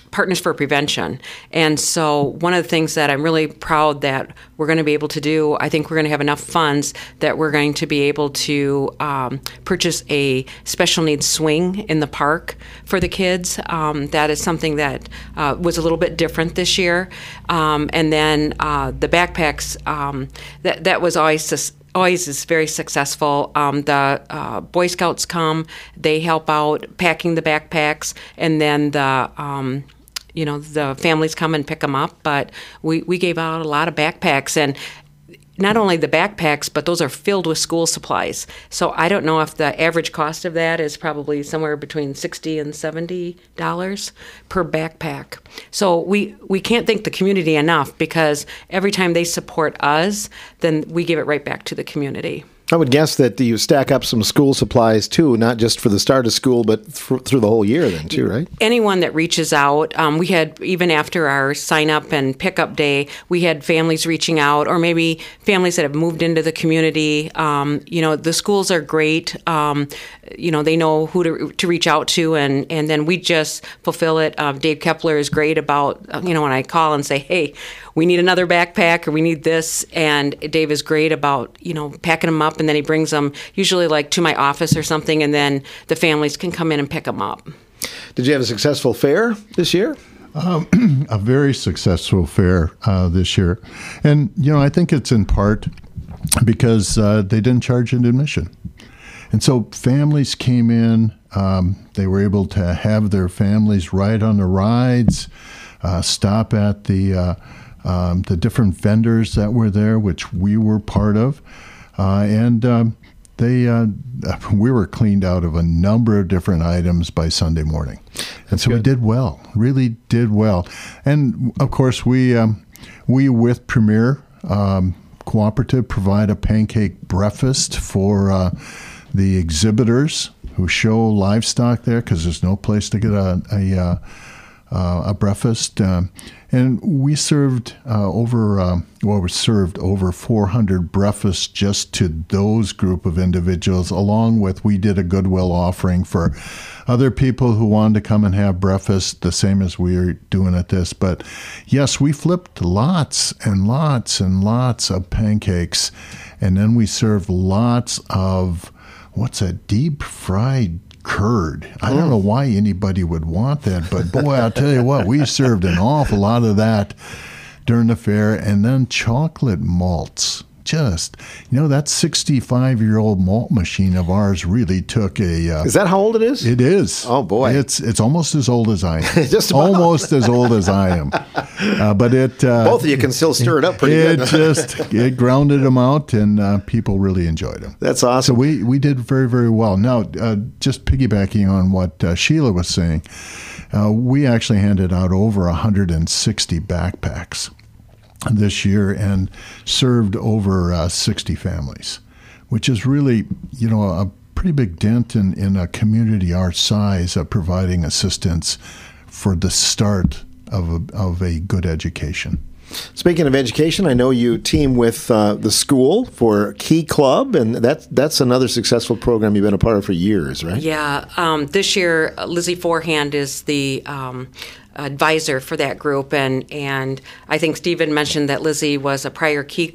Partners for Prevention. And so one of the things that I'm really proud that we're going to be able to do, I think we're going to have enough funds that we're going to be able to purchase a special needs swing in the park for the kids. That is something that was a little bit different this year. And then the backpacks, that was always is very successful. The Boy Scouts come, they help out packing the backpacks, and then the families come and pick them up. But we gave out a lot of backpacks, and not only the backpacks, but those are filled with school supplies. So I don't know if the average cost of that is probably somewhere between $60 and $70 per backpack. So we can't thank the community enough, because every time they support us, then we give it right back to the community. I would guess that you stack up some school supplies too, not just for the start of school, but through the whole year then too, right? Anyone that reaches out, we had, even after our sign up and pickup day, we had families reaching out, or maybe families that have moved into the community. The schools are great. They know who to reach out to, and then we just fulfill it. Dave Kepler is great about, when I call and say, hey, we need another backpack, or we need this, and Dave is great about, packing them up, and then he brings them usually like to my office or something, and then the families can come in and pick them up. Did you have a successful fair this year? A very successful fair this year. And, I think it's in part because they didn't charge an admission. And so families came in, they were able to have their families ride on the rides, stop at the different vendors that were there, which we were part of. We were cleaned out of a number of different items by Sunday morning. And so we did well, really did well. And of course, we with Premier Cooperative provide a pancake breakfast for the exhibitors who show livestock there, because there's no place to get a breakfast. And we served over 400 breakfasts just to those group of individuals, along with, we did a Goodwill offering for other people who wanted to come and have breakfast, the same as we are doing at this. But yes, we flipped lots and lots and lots of pancakes, and then we served lots of, what's a deep fried curd. I don't know why anybody would want that, but boy, I'll tell you what, we served an awful lot of that during the fair. And then chocolate malts. Just, that 65-year-old malt machine of ours really took a... is that how old it is? It is. Oh, boy. It's almost as old as I am. Just about. Almost as old as I am. But it... both of you can still stir it up pretty good. It grounded them out, and people really enjoyed them. That's awesome. So we did very, very well. Now, just piggybacking on what Sheila was saying, we actually handed out over 160 backpacks this year and served over 60 families, which is really, a pretty big dent in a community our size of providing assistance for the start of a good education. Speaking of education, I know you team with the school for Key Club, and that's another successful program you've been a part of for years, right? Yeah. This year, Lizzie Forehand is the advisor for that group, and I think Stephen mentioned that Lizzie was a prior Key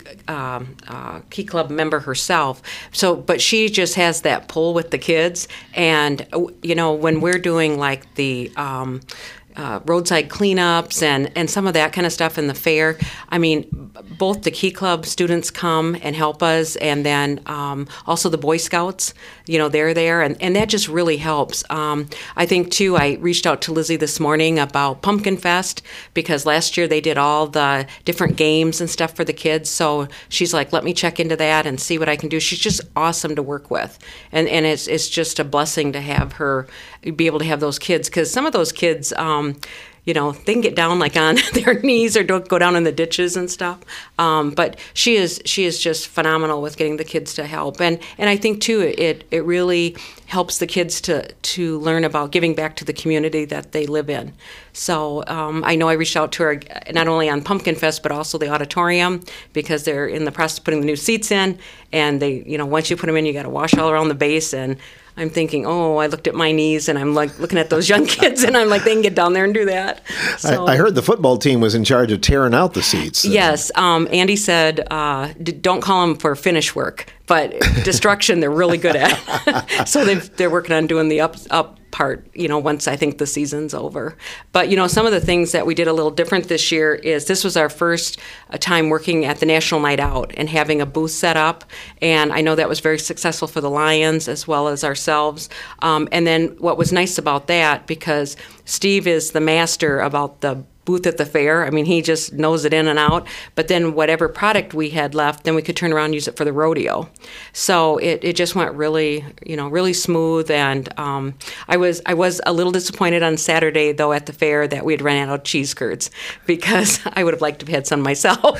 Club member herself. So, but she just has that pull with the kids, and when we're doing like the roadside cleanups and some of that kind of stuff in the fair. I mean, both the Key Club students come and help us, and then also the Boy Scouts, they're there, and that just really helps. I think, too, I reached out to Lizzie this morning about Pumpkin Fest, because last year they did all the different games and stuff for the kids, so she's like, let me check into that and see what I can do. She's just awesome to work with, and it's just a blessing to have her be able to have those kids, because some of those kids, they can get down like on their knees or don't go down in the ditches and stuff. But she is just phenomenal with getting the kids to help. And I think, too, it really helps the kids to learn about giving back to the community that they live in. So I know I reached out to her not only on Pumpkin Fest, but also the auditorium, because they're in the process of putting the new seats in. And they, once you put them in, you got to wash all around the base. And I'm thinking, oh, I looked at my knees, and I'm like looking at those young kids, and I'm like, they can get down there and do that. So, I heard the football team was in charge of tearing out the seats. Yes. Andy said, don't call them for finish work, but destruction they're really good at. So they're working on doing the up part, once I think the season's over. But, some of the things that we did a little different this year is this was our first time working at the National Night Out and having a booth set up. And I know that was very successful for the Lions as well as ourselves. And then what was nice about that, because Steve is the master about the booth at the fair. I mean, he just knows it in and out. But then whatever product we had left, then we could turn around and use it for the rodeo. So it just went really, really smooth. And I was a little disappointed on Saturday, though, at the fair that we had run out of cheese curds, because I would have liked to have had some myself.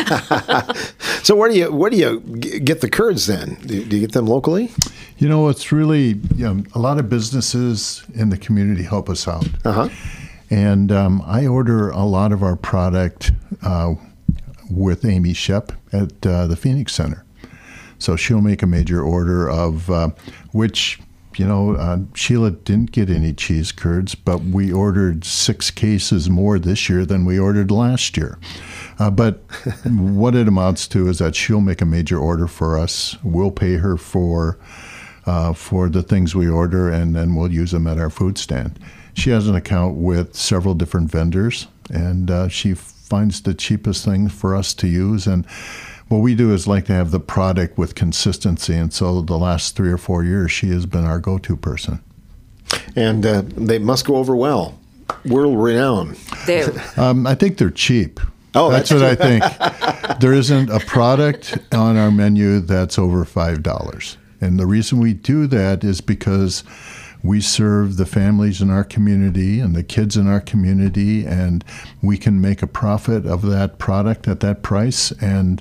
So where do you get the curds then? Do you get them locally? It's really, a lot of businesses in the community help us out. Uh-huh. And I order a lot of our product with Amy Shep at the Phoenix Center. So she'll make a major order of which, Sheila didn't get any cheese curds, but we ordered 6 cases more this year than we ordered last year. But what it amounts to is that she'll make a major order for us. We'll pay her for the things we order, and then we'll use them at our food stand. She has an account with several different vendors, and she finds the cheapest thing for us to use. And what we do is like to have the product with consistency. And so the last 3 or 4 years, she has been our go-to person. And they must go over well. World renowned. I think they're cheap. Oh, that's what I think. There isn't a product on our menu that's over $5. And the reason we do that is because we serve the families in our community and the kids in our community, and we can make a profit of that product at that price, and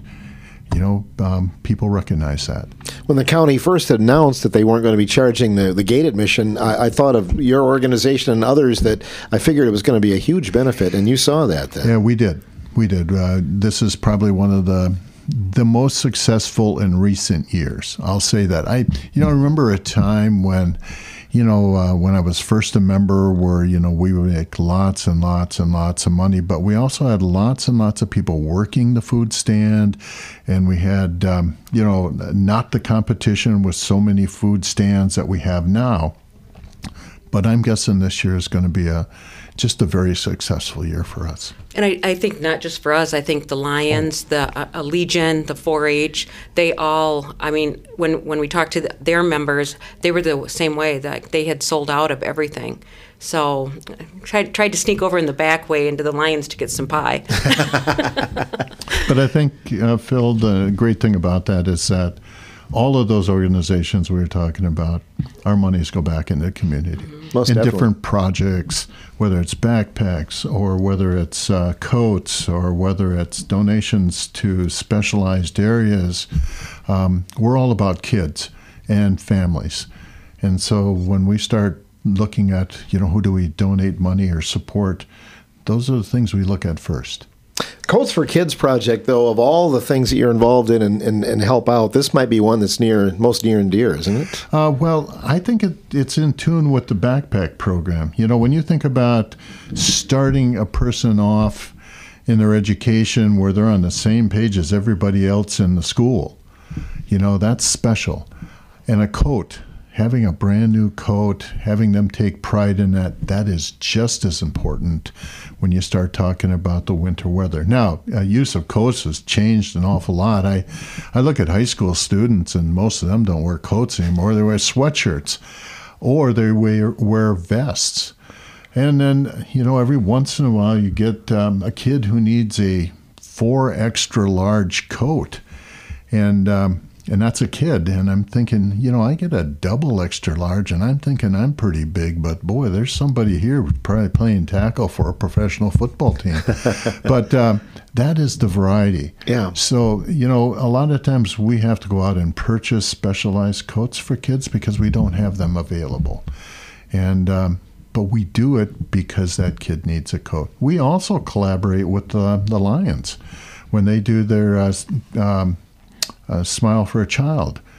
people recognize that. When the county first announced that they weren't going to be charging the gate admission, I thought of your organization and others that I figured it was going to be a huge benefit, and you saw that then. Yeah, we did. This is probably one of the most successful in recent years. I'll say that. I remember a time when when I was first a member where, we would make lots and lots and lots of money, but we also had lots and lots of people working the food stand, and we had, not the competition with so many food stands that we have now. But I'm guessing this year is going to be just a very successful year for us. And I think not just for us, I think the Lions, the Legion, the 4-H, they all, I mean, when we talked to their members, they were the same way, that they had sold out of everything. So I tried to sneak over in the back way into the Lions to get some pie. But I think, Phil, the great thing about that is that all of those organizations we were talking about, our monies go back into the community. Most in definitely. Different projects, whether it's backpacks or whether it's coats or whether it's donations to specialized areas. We're all about kids and families. And so when we start looking at, who do we donate money or support, those are the things we look at first. Coats for Kids project, though, of all the things that you're involved in and help out, this might be one that's most near and dear, isn't it? Well, I think it's in tune with the backpack program. When you think about starting a person off in their education where they're on the same page as everybody else in the school, that's special. And a coat, having a brand new coat, having them take pride in that is just as important when you start talking about the winter weather. Now, use of coats has changed an awful lot. I look at high school students, and most of them don't wear coats anymore. They wear sweatshirts, or they wear vests. And then, every once in a while you get a kid who needs a 4 extra large coat. And that's a kid, and I'm thinking, I get a double extra large, and I'm thinking I'm pretty big, but boy, there's somebody here probably playing tackle for a professional football team. But that is the variety. Yeah. So, a lot of times we have to go out and purchase specialized coats for kids because we don't have them available. And but we do it because that kid needs a coat. We also collaborate with the Lions when they do their Smile for a Child.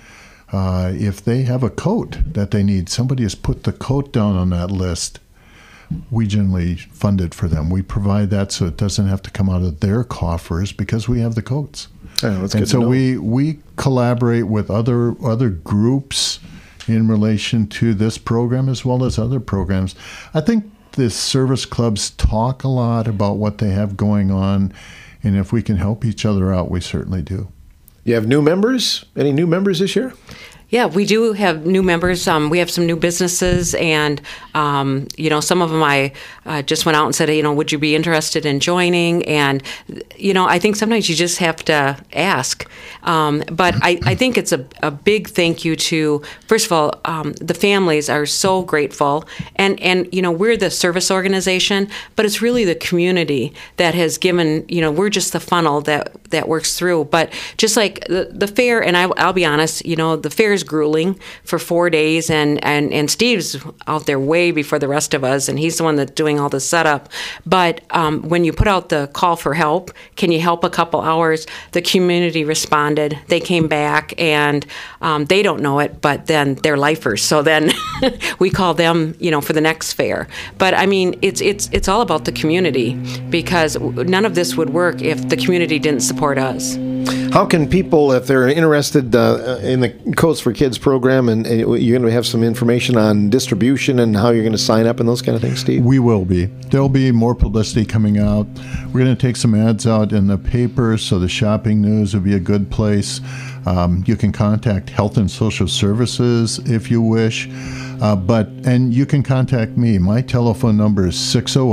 If they have a coat that they need, somebody has put the coat down on that list, we generally fund it for them. We provide that so it doesn't have to come out of their coffers because we have the coats. And so we collaborate with other groups in relation to this program as well as other programs. I think the service clubs talk a lot about what they have going on, and if we can help each other out, we certainly do. You have new members? Any new members this year? Yeah, we do have new members. We have some new businesses, and some of them I just went out and said, would you be interested in joining? And I think sometimes you just have to ask. But I think it's a big thank you to, first of all, the families are so grateful, and we're the service organization, but it's really the community that has given. We're just the funnel that works through. But just like the fair, and I'll be honest, the fair is grueling for 4 days, and Steve's out there way before the rest of us, and he's the one that's doing all the setup. But when you put out the call for help, can you help a couple hours? The community responded. They came back, and they don't know it, but then they're lifers. So then we call them, for the next fair. But I mean, it's all about the community, because none of this would work if the community didn't support us. How can people, if they're interested in the Coats for Kids program, and you're going to have some information on distribution and how you're going to sign up and those kind of things, Steve? We will be. There'll be more publicity coming out. We're going to take some ads out in the paper, so the shopping news will be a good place. You can contact Health and Social Services if you wish, and you can contact me. My telephone number is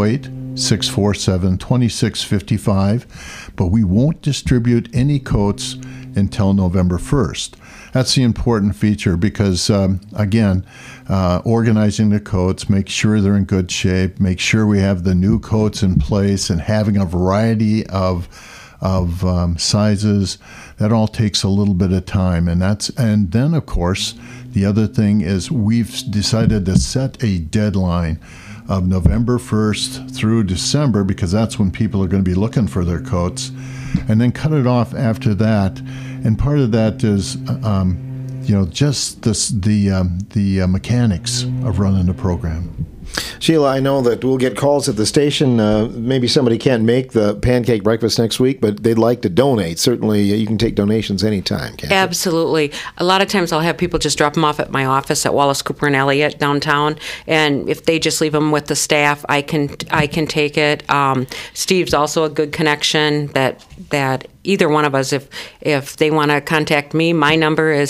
608-647-2655, but we won't distribute any coats until November 1st. That's the important feature because, organizing the coats, make sure they're in good shape, make sure we have the new coats in place, and having a variety of sizes, that all takes a little bit of time. And then, of course, the other thing is we've decided to set a deadline of November 1st through December, because that's when people are going to be looking for their coats, and then cut it off after that. And part of that is, just the mechanics of running the program. Sheila, I know that we'll get calls at the station. Maybe somebody can't make the pancake breakfast next week, but they'd like to donate. Certainly, you can take donations anytime, can't you? Absolutely. A lot of times I'll have people just drop them off at my office at Wallace, Cooper, and Elliott downtown, and if they just leave them with the staff, I can take it. Steve's also a good connection that either one of us, if they want to contact me, my number is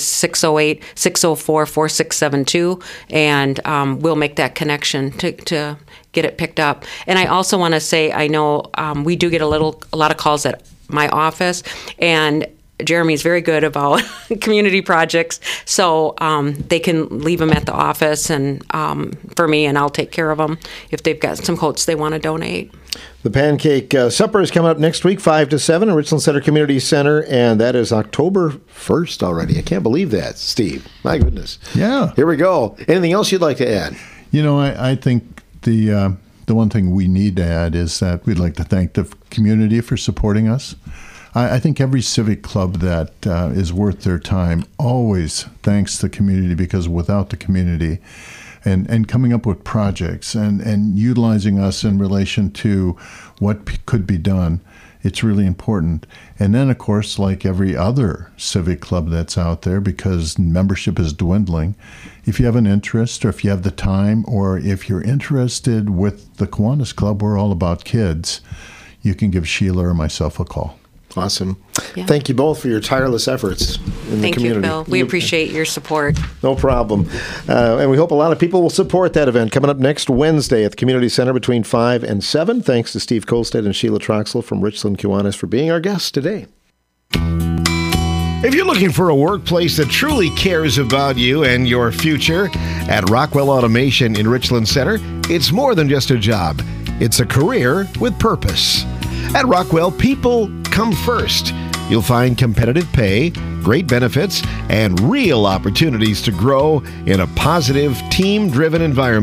608-604-4672, and we'll make that connection to get it picked up. And I also want to say, I know we do get a lot of calls at my office, and Jeremy's very good about community projects, so they can leave them at the office and for me, and I'll take care of them if they've got some coats they want to donate. The Pancake Supper is coming up next week, 5 to 7 at Richland Center Community Center, and that is October 1st already. I can't believe that, Steve. My goodness. Yeah. Here we go. Anything else you'd like to add? I think the one thing we need to add is that we'd like to thank the community for supporting us. I think every civic club that is worth their time always thanks the community, because without the community and coming up with projects and utilizing us in relation to what could be done, it's really important. And then, of course, like every other civic club that's out there, because membership is dwindling, if you have an interest or if you have the time or if you're interested with the Kiwanis Club, we're all about kids, you can give Sheila or myself a call. Awesome. Yeah. Thank you both for your tireless efforts in the community. Thank you, Bill. We appreciate your support. No problem. And we hope a lot of people will support that event coming up next Wednesday at the Community Center between 5 and 7. Thanks to Steve Kolstad and Sheila Troxel from Richland Kiwanis for being our guests today. If you're looking for a workplace that truly cares about you and your future, at Rockwell Automation in Richland Center, it's more than just a job. It's a career with purpose. At Rockwell, people come first. You'll find competitive pay, great benefits, and real opportunities to grow in a positive, team-driven environment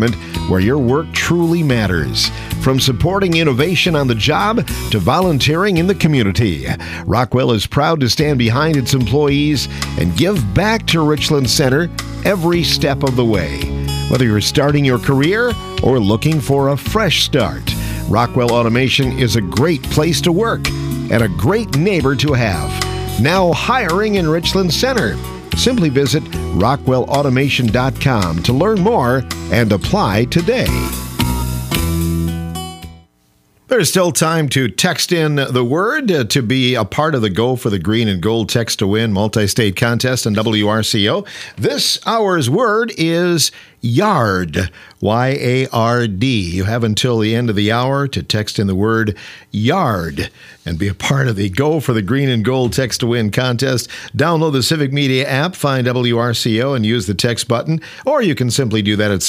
where your work truly matters. From supporting innovation on the job to volunteering in the community, Rockwell is proud to stand behind its employees and give back to Richland Center every step of the way. Whether you're starting your career or looking for a fresh start, Rockwell Automation is a great place to work and a great neighbor to have. Now hiring in Richland Center. Simply visit rockwellautomation.com to learn more and apply today. There's still time to text in the word to be a part of the Go for the Green and Gold Text to Win multi-state contest on WRCO. This hour's word is yard, Y-A-R-D. You have until the end of the hour to text in the word yard and be a part of the Go for the Green and Gold Text to Win contest. Download the Civic Media app, find WRCO, and use the text button, or you can simply do that at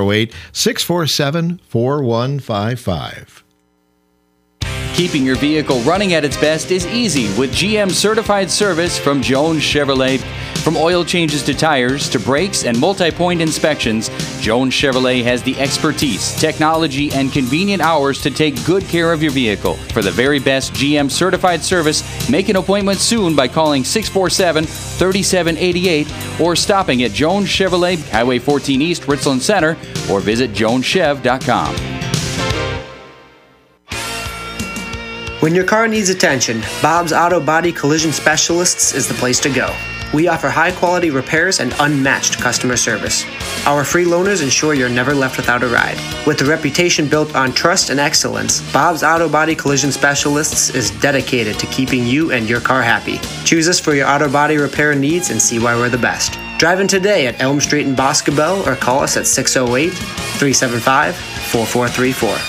608-647-4155. Keeping your vehicle running at its best is easy with GM certified service from Jones Chevrolet. From oil changes to tires to brakes and multi-point inspections, Jones Chevrolet has the expertise, technology, and convenient hours to take good care of your vehicle. For the very best GM certified service, make an appointment soon by calling 647-3788 or stopping at Jones Chevrolet, Highway 14 East, Richland Center, or visit joneschev.com. When your car needs attention, Bob's Auto Body Collision Specialists is the place to go. We offer high-quality repairs and unmatched customer service. Our free loaners ensure you're never left without a ride. With a reputation built on trust and excellence, Bob's Auto Body Collision Specialists is dedicated to keeping you and your car happy. Choose us for your auto body repair needs and see why we're the best. Drive in today at Elm Street in Boscobel or call us at 608-375-4434.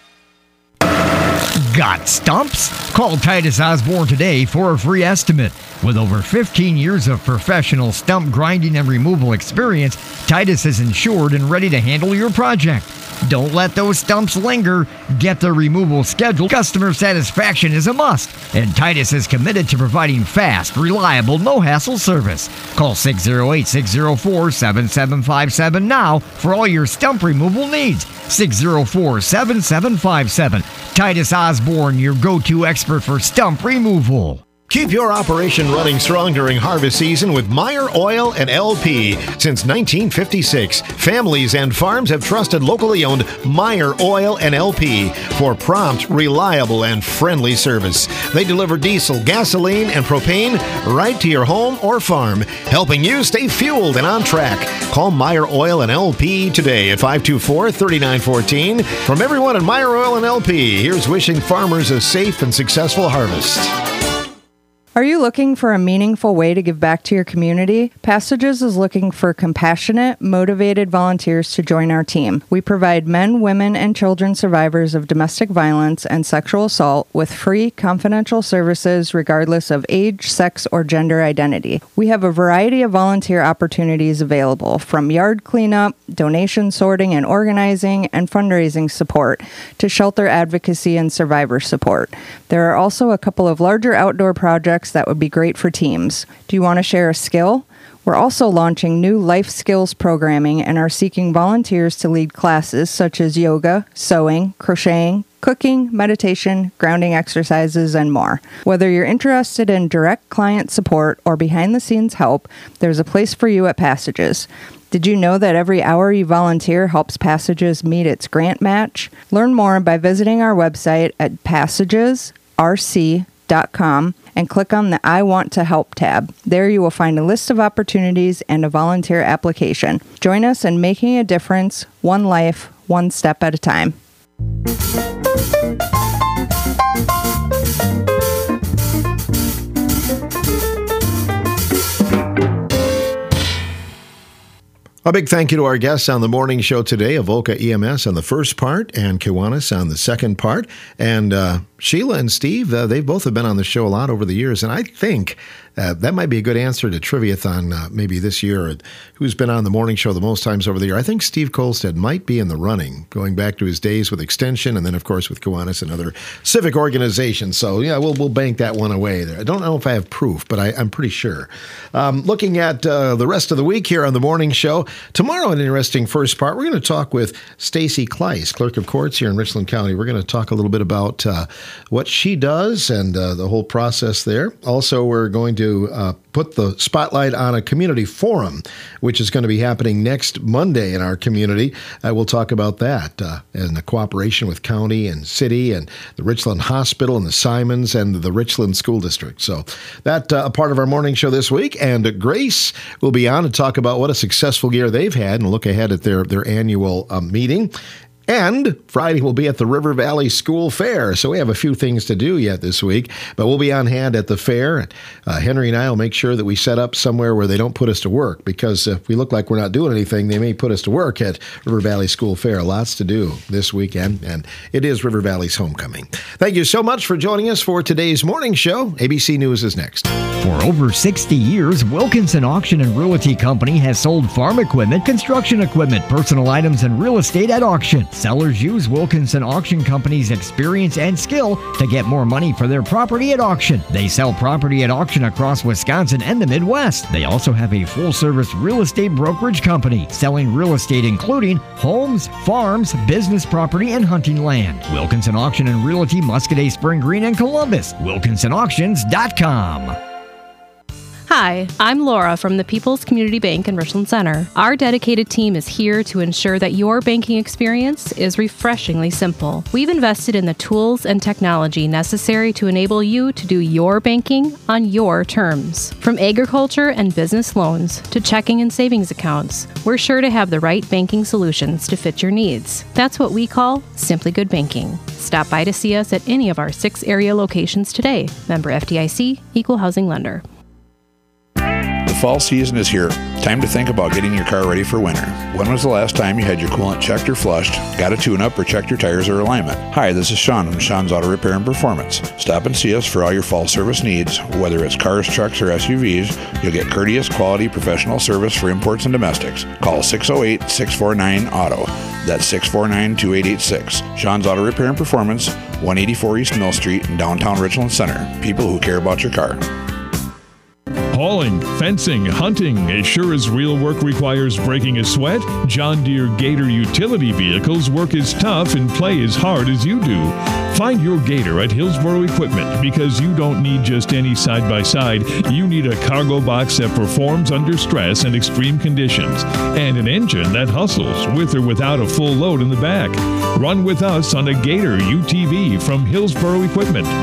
Got stumps? Call Titus Osborne today for a free estimate. With over 15 years of professional stump grinding and removal experience, Titus is insured and ready to handle your project. Don't let those stumps linger. Get the removal scheduled. Customer satisfaction is a must, and Titus is committed to providing fast, reliable, no-hassle service. Call 608-604-7757 now for all your stump removal needs. 604-7757. Titus Osborne, your go-to expert for stump removal. Keep your operation running strong during harvest season with Meyer Oil and LP. Since 1956, families and farms have trusted locally owned Meyer Oil and LP for prompt, reliable, and friendly service. They deliver diesel, gasoline, and propane right to your home or farm, helping you stay fueled and on track. Call Meyer Oil and LP today at 524-3914. From everyone at Meyer Oil and LP, here's wishing farmers a safe and successful harvest. Are you looking for a meaningful way to give back to your community? Passages is looking for compassionate, motivated volunteers to join our team. We provide men, women, and children survivors of domestic violence and sexual assault with free, confidential services regardless of age, sex, or gender identity. We have a variety of volunteer opportunities available, from yard cleanup, donation sorting and organizing, and fundraising support, to shelter advocacy and survivor support. There are also a couple of larger outdoor projects that would be great for teams. Do you want to share a skill? We're also launching new life skills programming and are seeking volunteers to lead classes such as yoga, sewing, crocheting, cooking, meditation, grounding exercises, and more. Whether you're interested in direct client support or behind-the-scenes help, there's a place for you at Passages. Did you know that every hour you volunteer helps Passages meet its grant match? Learn more by visiting our website at passagesrc.com and click on the I Want to Help tab. There you will find a list of opportunities and a volunteer application. Join us in making a difference, one life, one step at a time. A big thank you to our guests on the morning show today, Avoca EMS on the first part and Kiwanis on the second part. And Sheila and Steve, they both have been on the show a lot over the years, and I think that might be a good answer to Triviathon maybe this year. Who's been on the morning show the most times over the year? I think Steve Kolstad might be in the running, going back to his days with Extension and then, of course, with Kiwanis and other civic organizations. So, yeah, we'll bank that one away there. I don't know if I have proof, but I'm pretty sure. Looking at the rest of the week here on the morning show, tomorrow, an interesting first part, we're going to talk with Stacy Kleiss, Clerk of Courts here in Richland County. We're going to talk a little bit about what she does and the whole process there. Also, we're going to put the spotlight on a community forum, which is going to be happening next Monday in our community. We'll talk about that in the cooperation with county and city and the Richland Hospital and the Simons and the Richland School District. So that a part of our morning show this week. And Grace will be on to talk about what a successful year they've had and look ahead at their annual meeting. And Friday we'll be at the River Valley School Fair. So we have a few things to do yet this week, but we'll be on hand at the fair. Henry and I will make sure that we set up somewhere where they don't put us to work, because if we look like we're not doing anything, they may put us to work at River Valley School Fair. Lots to do this weekend, and it is River Valley's homecoming. Thank you so much for joining us for today's morning show. ABC News is next. For over 60 years, Wilkinson Auction and Realty Company has sold farm equipment, construction equipment, personal items, and real estate at auction. Sellers use Wilkinson Auction Company's experience and skill to get more money for their property at auction. They sell property at auction across Wisconsin and the Midwest. They also have a full-service real estate brokerage company selling real estate including homes, farms, business property, and hunting land. Wilkinson Auction and Realty, Muscoda, Spring Green, and Columbus. WilkinsonAuctions.com. Hi, I'm Laura from the People's Community Bank in Richland Center. Our dedicated team is here to ensure that your banking experience is refreshingly simple. We've invested in the tools and technology necessary to enable you to do your banking on your terms. From agriculture and business loans to checking and savings accounts, we're sure to have the right banking solutions to fit your needs. That's what we call Simply Good Banking. Stop by to see us at any of our 6 area locations today. Member FDIC, Equal Housing Lender. The fall season is here. Time to think about getting your car ready for winter. When was the last time you had your coolant checked or flushed, got a tune-up, or checked your tires or alignment? Hi, this is Sean from Sean's Auto Repair and Performance. Stop and see us for all your fall service needs. Whether it's cars, trucks, or SUVs, you'll get courteous, quality, professional service for imports and domestics. Call 608-649-AUTO. That's 649-2886. Sean's Auto Repair and Performance, 184 East Mill Street in downtown Richland Center. People who care about your car. Hauling, fencing, hunting, as sure as real work requires breaking a sweat, John Deere Gator utility vehicles work as tough and play as hard as you do. Find your Gator at Hillsboro Equipment, because you don't need just any side-by-side. You need a cargo box that performs under stress and extreme conditions, and an engine that hustles with or without a full load in the back. Run with us on a Gator UTV from Hillsboro Equipment.